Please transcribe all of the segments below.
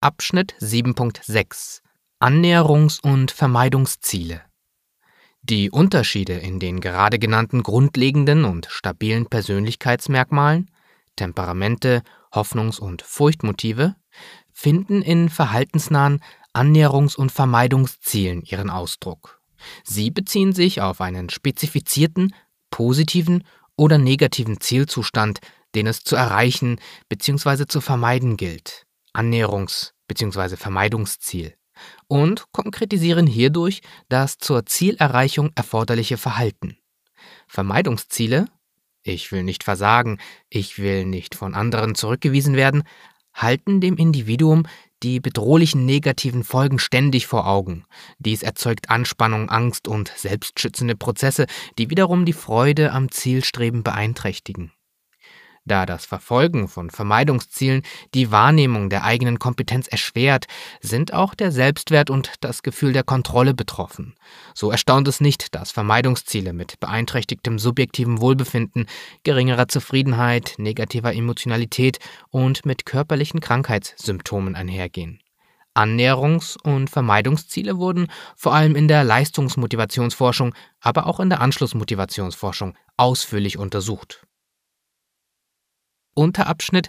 Abschnitt 7.6 Annäherungs- und Vermeidungsziele. Die Unterschiede in den gerade genannten grundlegenden und stabilen Persönlichkeitsmerkmalen, Temperamente, Hoffnungs- und Furchtmotive, finden in verhaltensnahen Annäherungs- und Vermeidungszielen ihren Ausdruck. Sie beziehen sich auf einen spezifizierten, positiven oder negativen Zielzustand, den es zu erreichen bzw. zu vermeiden gilt. Annäherungs- bzw. Vermeidungsziel. Und konkretisieren hierdurch das zur Zielerreichung erforderliche Verhalten. Vermeidungsziele, ich will nicht versagen, ich will nicht von anderen zurückgewiesen werden, halten dem Individuum die bedrohlichen negativen Folgen ständig vor Augen. Dies erzeugt Anspannung, Angst und selbstschützende Prozesse, die wiederum die Freude am Zielstreben beeinträchtigen. Da das Verfolgen von Vermeidungszielen die Wahrnehmung der eigenen Kompetenz erschwert, sind auch der Selbstwert und das Gefühl der Kontrolle betroffen. So erstaunt es nicht, dass Vermeidungsziele mit beeinträchtigtem subjektivem Wohlbefinden, geringerer Zufriedenheit, negativer Emotionalität und mit körperlichen Krankheitssymptomen einhergehen. Annäherungs- und Vermeidungsziele wurden vor allem in der Leistungsmotivationsforschung, aber auch in der Anschlussmotivationsforschung ausführlich untersucht. Unterabschnitt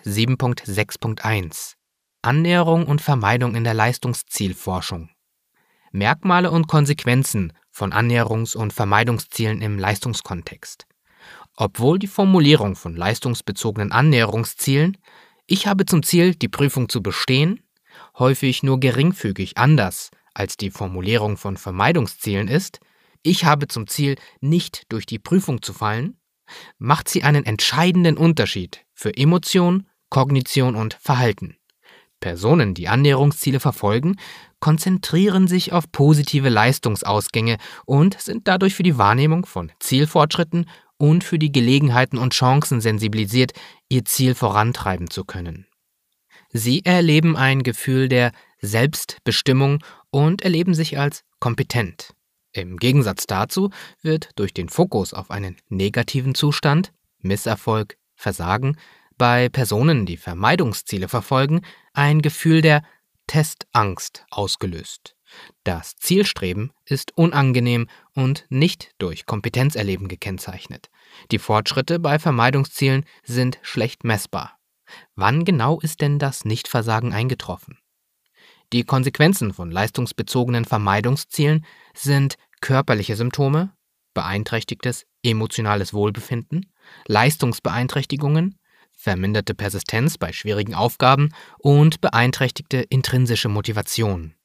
7.6.1 Annäherung und Vermeidung in der Leistungszielforschung. Merkmale und Konsequenzen von Annäherungs- und Vermeidungszielen im Leistungskontext. Obwohl die Formulierung von leistungsbezogenen Annäherungszielen „Ich habe zum Ziel, die Prüfung zu bestehen“ häufig nur geringfügig anders als die Formulierung von Vermeidungszielen ist „Ich habe zum Ziel, nicht durch die Prüfung zu fallen“, macht sie einen entscheidenden Unterschied für Emotion, Kognition und Verhalten. Personen, die Annäherungsziele verfolgen, konzentrieren sich auf positive Leistungsausgänge und sind dadurch für die Wahrnehmung von Zielfortschritten und für die Gelegenheiten und Chancen sensibilisiert, ihr Ziel vorantreiben zu können. Sie erleben ein Gefühl der Selbstbestimmung und erleben sich als kompetent. Im Gegensatz dazu wird durch den Fokus auf einen negativen Zustand, Misserfolg, Versagen, bei Personen, die Vermeidungsziele verfolgen, ein Gefühl der Testangst ausgelöst. Das Zielstreben ist unangenehm und nicht durch Kompetenzerleben gekennzeichnet. Die Fortschritte bei Vermeidungszielen sind schlecht messbar. Wann genau ist denn das Nichtversagen eingetroffen? Die Konsequenzen von leistungsbezogenen Vermeidungszielen sind körperliche Symptome, beeinträchtigtes emotionales Wohlbefinden, Leistungsbeeinträchtigungen, verminderte Persistenz bei schwierigen Aufgaben und beeinträchtigte intrinsische Motivation.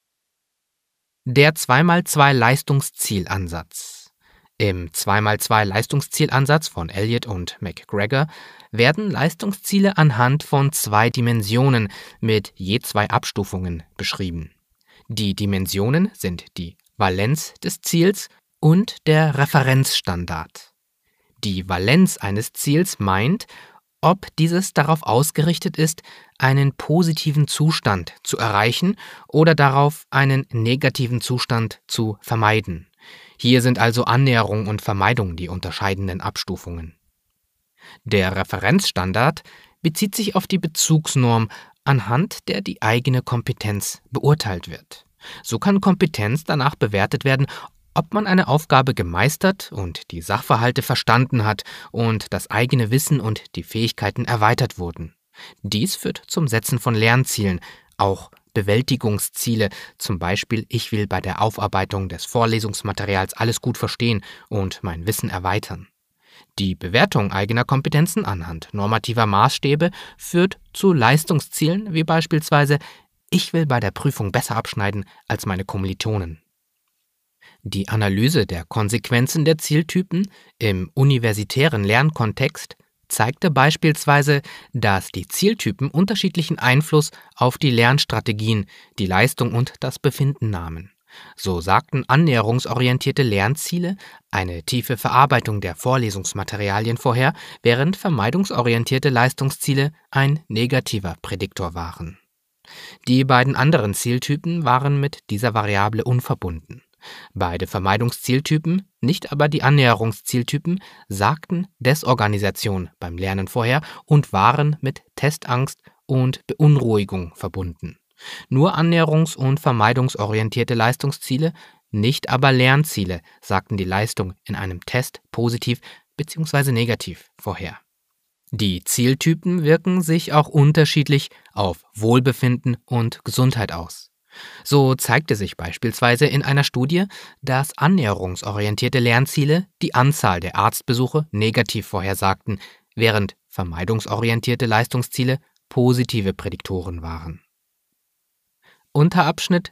Der 2x2 Leistungszielansatz. Im 2x2 Leistungszielansatz von Elliott und McGregor werden Leistungsziele anhand von 2 Dimensionen mit je 2 Abstufungen beschrieben. Die Dimensionen sind die Valenz des Ziels und der Referenzstandard. Die Valenz eines Ziels meint, ob dieses darauf ausgerichtet ist, einen positiven Zustand zu erreichen oder darauf, einen negativen Zustand zu vermeiden. Hier sind also Annäherung und Vermeidung die unterscheidenden Abstufungen. Der Referenzstandard bezieht sich auf die Bezugsnorm, anhand der die eigene Kompetenz beurteilt wird. So kann Kompetenz danach bewertet werden, ob man eine Aufgabe gemeistert und die Sachverhalte verstanden hat und das eigene Wissen und die Fähigkeiten erweitert wurden. Dies führt zum Setzen von Lernzielen, auch Bewältigungsziele, zum Beispiel ich will bei der Aufarbeitung des Vorlesungsmaterials alles gut verstehen und mein Wissen erweitern. Die Bewertung eigener Kompetenzen anhand normativer Maßstäbe führt zu Leistungszielen wie beispielsweise ich will bei der Prüfung besser abschneiden als meine Kommilitonen. Die Analyse der Konsequenzen der Zieltypen im universitären Lernkontext zeigte beispielsweise, dass die Zieltypen unterschiedlichen Einfluss auf die Lernstrategien, die Leistung und das Befinden nahmen. So sagten annäherungsorientierte Lernziele eine tiefe Verarbeitung der Vorlesungsmaterialien vorher, während vermeidungsorientierte Leistungsziele ein negativer Prädiktor waren. Die beiden anderen Zieltypen waren mit dieser Variable unverbunden. Beide Vermeidungszieltypen, nicht aber die Annäherungszieltypen, sagten Desorganisation beim Lernen vorher und waren mit Testangst und Beunruhigung verbunden. Nur annäherungs- und vermeidungsorientierte Leistungsziele, nicht aber Lernziele, sagten die Leistung in einem Test positiv bzw. negativ vorher. Die Zieltypen wirken sich auch unterschiedlich auf Wohlbefinden und Gesundheit aus. So zeigte sich beispielsweise in einer Studie, dass annäherungsorientierte Lernziele die Anzahl der Arztbesuche negativ vorhersagten, während vermeidungsorientierte Leistungsziele positive Prädiktoren waren. Unterabschnitt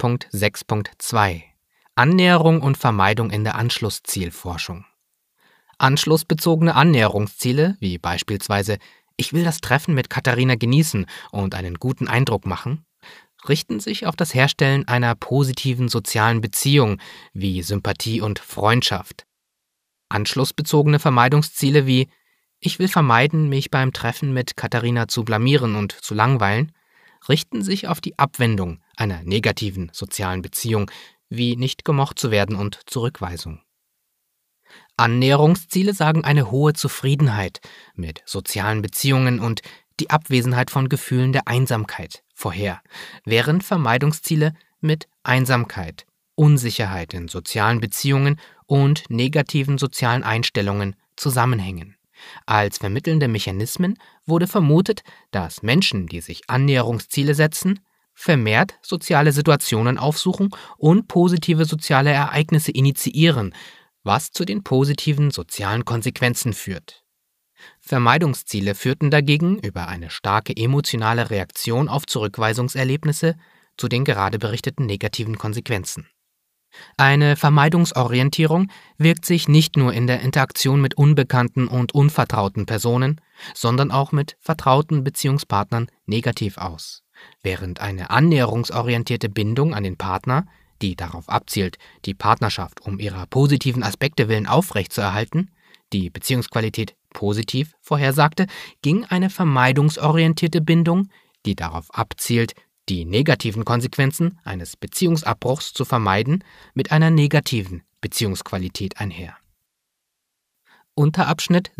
7.6.2 Annäherung und Vermeidung in der Anschlusszielforschung. Anschlussbezogene Annäherungsziele, wie beispielsweise „Ich will das Treffen mit Katharina genießen und einen guten Eindruck machen“, richten sich auf das Herstellen einer positiven sozialen Beziehung wie Sympathie und Freundschaft. Anschlussbezogene Vermeidungsziele wie „Ich will vermeiden, mich beim Treffen mit Katharina zu blamieren und zu langweilen“, richten sich auf die Abwendung einer negativen sozialen Beziehung wie nicht gemocht zu werden und Zurückweisung. Annäherungsziele sagen eine hohe Zufriedenheit mit sozialen Beziehungen und die Abwesenheit von Gefühlen der Einsamkeit vorher, während Vermeidungsziele mit Einsamkeit, Unsicherheit in sozialen Beziehungen und negativen sozialen Einstellungen zusammenhängen. Als vermittelnde Mechanismen wurde vermutet, dass Menschen, die sich Annäherungsziele setzen, vermehrt soziale Situationen aufsuchen und positive soziale Ereignisse initiieren, was zu den positiven sozialen Konsequenzen führt. Vermeidungsziele führten dagegen über eine starke emotionale Reaktion auf Zurückweisungserlebnisse zu den gerade berichteten negativen Konsequenzen. Eine Vermeidungsorientierung wirkt sich nicht nur in der Interaktion mit unbekannten und unvertrauten Personen, sondern auch mit vertrauten Beziehungspartnern negativ aus, während eine annäherungsorientierte Bindung an den Partner, die darauf abzielt, die Partnerschaft um ihrer positiven Aspekte willen aufrechtzuerhalten, die Beziehungsqualität positiv vorhersagte, ging eine vermeidungsorientierte Bindung, die darauf abzielt, die negativen Konsequenzen eines Beziehungsabbruchs zu vermeiden, mit einer negativen Beziehungsqualität einher. Unterabschnitt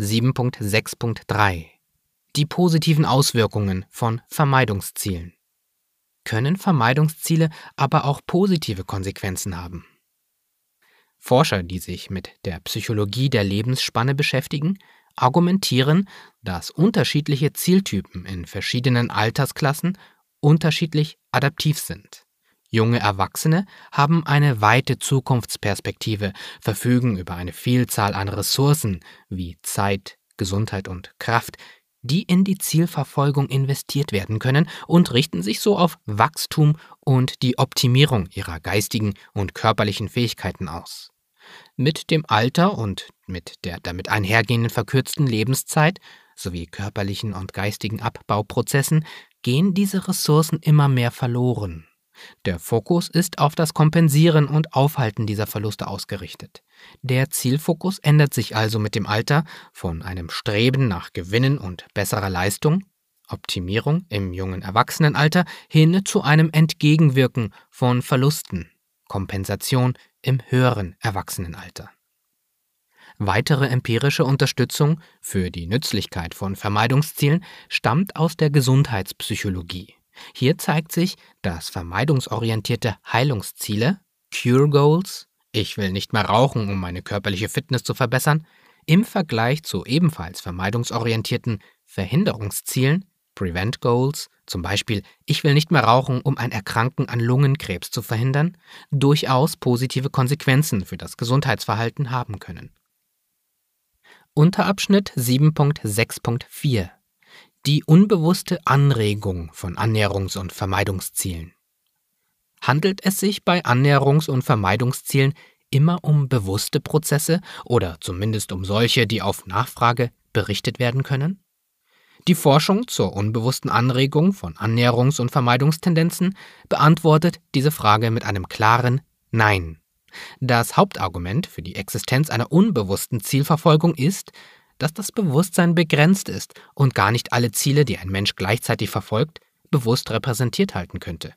7.6.3 Die positiven Auswirkungen von Vermeidungszielen. Können Vermeidungsziele aber auch positive Konsequenzen haben? Forscher, die sich mit der Psychologie der Lebensspanne beschäftigen, argumentieren, dass unterschiedliche Zieltypen in verschiedenen Altersklassen unterschiedlich adaptiv sind. Junge Erwachsene haben eine weite Zukunftsperspektive, verfügen über eine Vielzahl an Ressourcen wie Zeit, Gesundheit und Kraft, die in die Zielverfolgung investiert werden können und richten sich so auf Wachstum und die Optimierung ihrer geistigen und körperlichen Fähigkeiten aus. Mit dem Alter und mit der damit einhergehenden verkürzten Lebenszeit sowie körperlichen und geistigen Abbauprozessen gehen diese Ressourcen immer mehr verloren. Der Fokus ist auf das Kompensieren und Aufhalten dieser Verluste ausgerichtet. Der Zielfokus ändert sich also mit dem Alter von einem Streben nach Gewinnen und besserer Leistung, Optimierung im jungen Erwachsenenalter, hin zu einem Entgegenwirken von Verlusten, Kompensation im höheren Erwachsenenalter. Weitere empirische Unterstützung für die Nützlichkeit von Vermeidungszielen stammt aus der Gesundheitspsychologie. Hier zeigt sich, dass vermeidungsorientierte Heilungsziele, Cure Goals, ich will nicht mehr rauchen, um meine körperliche Fitness zu verbessern, im Vergleich zu ebenfalls vermeidungsorientierten Verhinderungszielen, Prevent Goals, zum Beispiel ich will nicht mehr rauchen, um ein Erkranken an Lungenkrebs zu verhindern, durchaus positive Konsequenzen für das Gesundheitsverhalten haben können. Unterabschnitt 7.6.4 Die unbewusste Anregung von Annäherungs- und Vermeidungszielen. Handelt es sich bei Annäherungs- und Vermeidungszielen immer um bewusste Prozesse oder zumindest um solche, die auf Nachfrage berichtet werden können? Die Forschung zur unbewussten Anregung von Annäherungs- und Vermeidungstendenzen beantwortet diese Frage mit einem klaren Nein. Das Hauptargument für die Existenz einer unbewussten Zielverfolgung ist, dass das Bewusstsein begrenzt ist und gar nicht alle Ziele, die ein Mensch gleichzeitig verfolgt, bewusst repräsentiert halten könnte.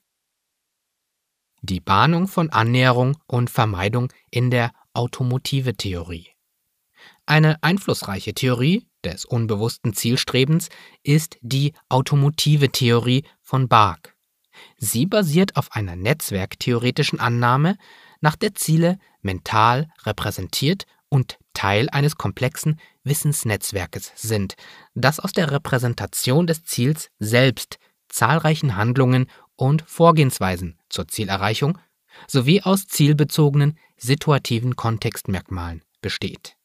Die Bahnung von Annäherung und Vermeidung in der Automotive-Theorie. Eine einflussreiche Theorie des unbewussten Zielstrebens ist die Automotive-Theorie von Bark. Sie basiert auf einer netzwerktheoretischen Annahme, nach der Ziele mental repräsentiert und Teil eines komplexen Wissensnetzwerkes sind, das aus der Repräsentation des Ziels selbst, zahlreichen Handlungen und Vorgehensweisen zur Zielerreichung sowie aus zielbezogenen situativen Kontextmerkmalen besteht.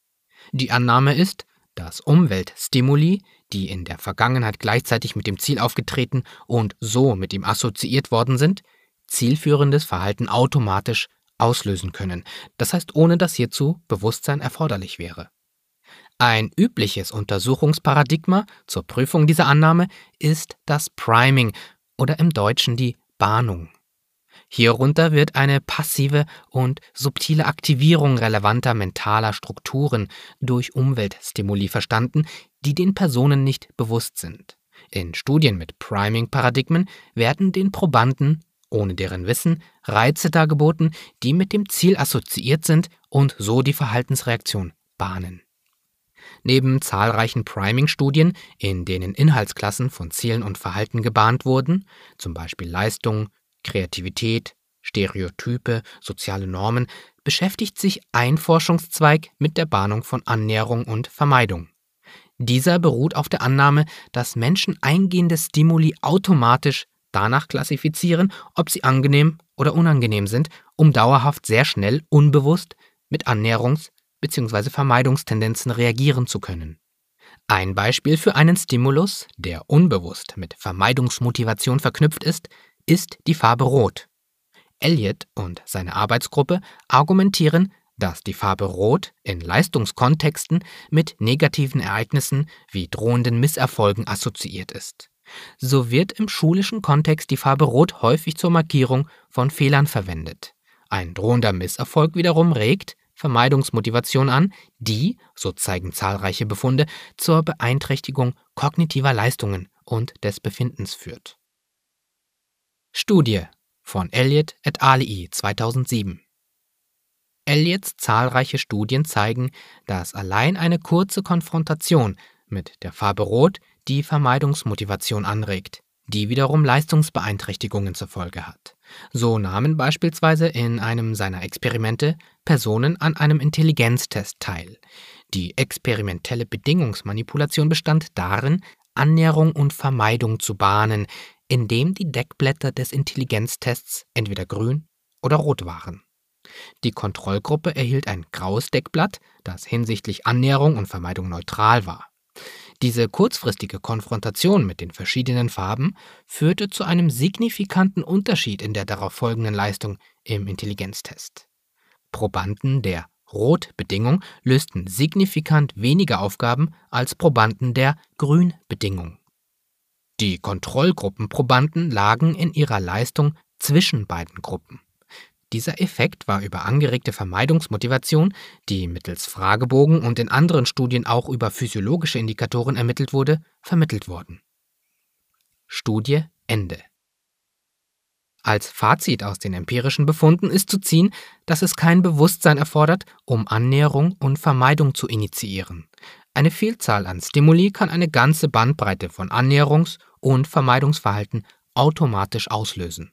Die Annahme ist, dass Umweltstimuli, die in der Vergangenheit gleichzeitig mit dem Ziel aufgetreten und so mit ihm assoziiert worden sind, zielführendes Verhalten automatisch auslösen können, das heißt ohne dass hierzu Bewusstsein erforderlich wäre. Ein übliches Untersuchungsparadigma zur Prüfung dieser Annahme ist das Priming oder im Deutschen die Bahnung. Hierunter wird eine passive und subtile Aktivierung relevanter mentaler Strukturen durch Umweltstimuli verstanden, die den Personen nicht bewusst sind. In Studien mit Priming-Paradigmen werden den Probanden, ohne deren Wissen, Reize dargeboten, die mit dem Ziel assoziiert sind und so die Verhaltensreaktion bahnen. Neben zahlreichen Priming-Studien, in denen Inhaltsklassen von Zielen und Verhalten gebahnt wurden, zum Beispiel Leistung, Kreativität, Stereotype, soziale Normen, beschäftigt sich ein Forschungszweig mit der Bahnung von Annäherung und Vermeidung. Dieser beruht auf der Annahme, dass Menschen eingehende Stimuli automatisch danach klassifizieren, ob sie angenehm oder unangenehm sind, um dauerhaft sehr schnell unbewusst mit Annäherungs- bzw. Vermeidungstendenzen reagieren zu können. Ein Beispiel für einen Stimulus, der unbewusst mit Vermeidungsmotivation verknüpft ist die Farbe Rot. Elliott und seine Arbeitsgruppe argumentieren, dass die Farbe Rot in Leistungskontexten mit negativen Ereignissen wie drohenden Misserfolgen assoziiert ist. So wird im schulischen Kontext die Farbe Rot häufig zur Markierung von Fehlern verwendet. Ein drohender Misserfolg wiederum regt Vermeidungsmotivation an, die, so zeigen zahlreiche Befunde, zur Beeinträchtigung kognitiver Leistungen und des Befindens führt. Studie von Elliott et al. 2007. Elliots zahlreiche Studien zeigen, dass allein eine kurze Konfrontation mit der Farbe Rot die Vermeidungsmotivation anregt, die wiederum Leistungsbeeinträchtigungen zur Folge hat. So nahmen beispielsweise in einem seiner Experimente Personen an einem Intelligenztest teil. Die experimentelle Bedingungsmanipulation bestand darin, Annäherung und Vermeidung zu bahnen, indem die Deckblätter des Intelligenztests entweder grün oder rot waren. Die Kontrollgruppe erhielt ein graues Deckblatt, das hinsichtlich Annäherung und Vermeidung neutral war. Diese kurzfristige Konfrontation mit den verschiedenen Farben führte zu einem signifikanten Unterschied in der darauf folgenden Leistung im Intelligenztest. Probanden der Rot-Bedingung lösten signifikant weniger Aufgaben als Probanden der Grün-Bedingung. Die Kontrollgruppenprobanden lagen in ihrer Leistung zwischen beiden Gruppen. Dieser Effekt war über angeregte Vermeidungsmotivation, die mittels Fragebogen und in anderen Studien auch über physiologische Indikatoren ermittelt wurde, vermittelt worden. Studie Ende. Als Fazit aus den empirischen Befunden ist zu ziehen, dass es kein Bewusstsein erfordert, um Annäherung und Vermeidung zu initiieren. Eine Vielzahl an Stimuli kann eine ganze Bandbreite von Annäherungs- und Vermeidungsverhalten automatisch auslösen.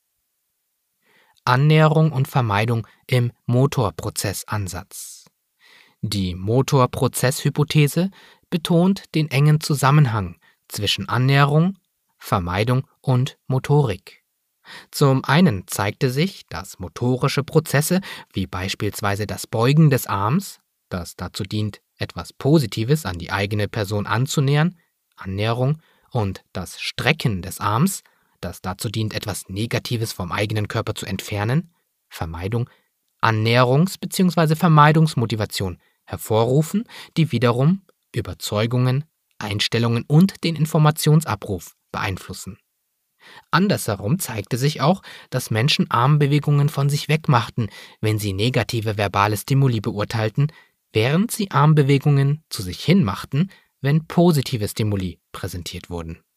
Annäherung und Vermeidung im Motorprozessansatz. Die Motorprozesshypothese betont den engen Zusammenhang zwischen Annäherung, Vermeidung und Motorik. Zum einen zeigte sich, dass motorische Prozesse wie beispielsweise das Beugen des Arms, das dazu dient, etwas Positives an die eigene Person anzunähern, Annäherung, und das Strecken des Arms, das dazu dient, etwas Negatives vom eigenen Körper zu entfernen, Vermeidung, Annäherungs- bzw. Vermeidungsmotivation hervorrufen, die wiederum Überzeugungen, Einstellungen und den Informationsabruf beeinflussen. Andersherum zeigte sich auch, dass Menschen Armbewegungen von sich wegmachten, wenn sie negative verbale Stimuli beurteilten, während sie Armbewegungen zu sich hin machten, wenn positive Stimuli präsentiert wurden.